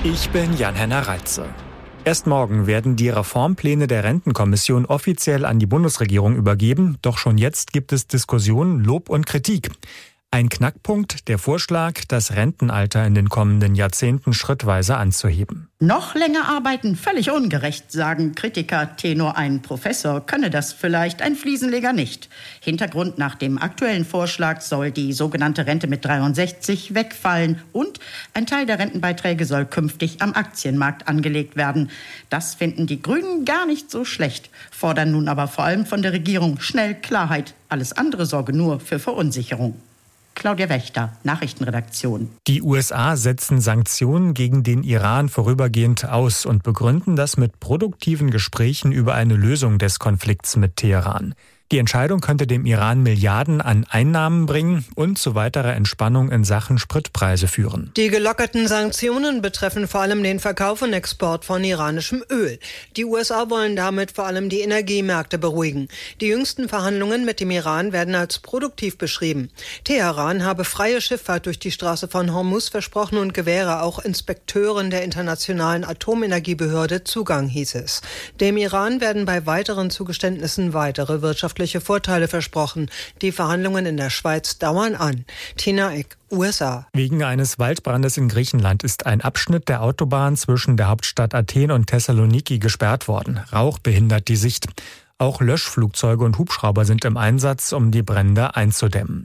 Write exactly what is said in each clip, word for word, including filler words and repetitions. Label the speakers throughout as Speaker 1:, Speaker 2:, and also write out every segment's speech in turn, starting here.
Speaker 1: Ich bin Jan-Henner Reitze. Erst morgen werden die Reformpläne der Rentenkommission offiziell an die Bundesregierung übergeben. Doch schon jetzt gibt es Diskussionen, Lob und Kritik. Ein Knackpunkt, der Vorschlag, das Rentenalter in den kommenden Jahrzehnten schrittweise anzuheben.
Speaker 2: Noch länger arbeiten, völlig ungerecht, sagen Kritiker. Tenor ein Professor könne das vielleicht, ein Fliesenleger nicht. Hintergrund: nach dem aktuellen Vorschlag soll die sogenannte Rente mit dreiundsechzig wegfallen und ein Teil der Rentenbeiträge soll künftig am Aktienmarkt angelegt werden. Das finden die Grünen gar nicht so schlecht, fordern nun aber vor allem von der Regierung schnell Klarheit. Alles andere sorge nur für Verunsicherung. Claudia Wächter, Nachrichtenredaktion.
Speaker 1: Die U S A setzen Sanktionen gegen den Iran vorübergehend aus und begründen das mit produktiven Gesprächen über eine Lösung des Konflikts mit Teheran. Die Entscheidung könnte dem Iran Milliarden an Einnahmen bringen und zu weiterer Entspannung in Sachen Spritpreise führen.
Speaker 3: Die gelockerten Sanktionen betreffen vor allem den Verkauf und Export von iranischem Öl. Die U S A wollen damit vor allem die Energiemärkte beruhigen. Die jüngsten Verhandlungen mit dem Iran werden als produktiv beschrieben. Teheran habe freie Schifffahrt durch die Straße von Hormuz versprochen und gewähre auch Inspekteuren der Internationalen Atomenergiebehörde Zugang, hieß es. Dem Iran werden bei weiteren Zugeständnissen weitere wirtschaftliche Vorteile versprochen. Die Verhandlungen in der Schweiz dauern an. Tina Eck, U S A.
Speaker 1: Wegen eines Waldbrandes in Griechenland ist ein Abschnitt der Autobahn zwischen der Hauptstadt Athen und Thessaloniki gesperrt worden. Rauch behindert die Sicht. Auch Löschflugzeuge und Hubschrauber sind im Einsatz, um die Brände einzudämmen.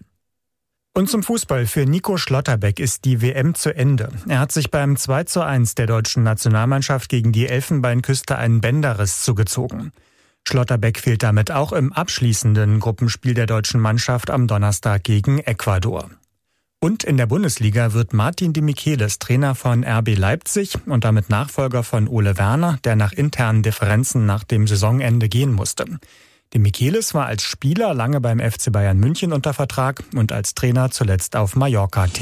Speaker 1: Und zum Fußball. Für Nico Schlotterbeck ist die W M zu Ende. Er hat sich beim zwei zu eins der deutschen Nationalmannschaft gegen die Elfenbeinküste einen Bänderriss zugezogen. Schlotterbeck fehlt damit auch im abschließenden Gruppenspiel der deutschen Mannschaft am Donnerstag gegen Ecuador. Und in der Bundesliga wird Martin de Michelis Trainer von R B Leipzig und damit Nachfolger von Ole Werner, der nach internen Differenzen nach dem Saisonende gehen musste. De Michelis war als Spieler lange beim F C Bayern München unter Vertrag und als Trainer zuletzt auf Mallorca tätig.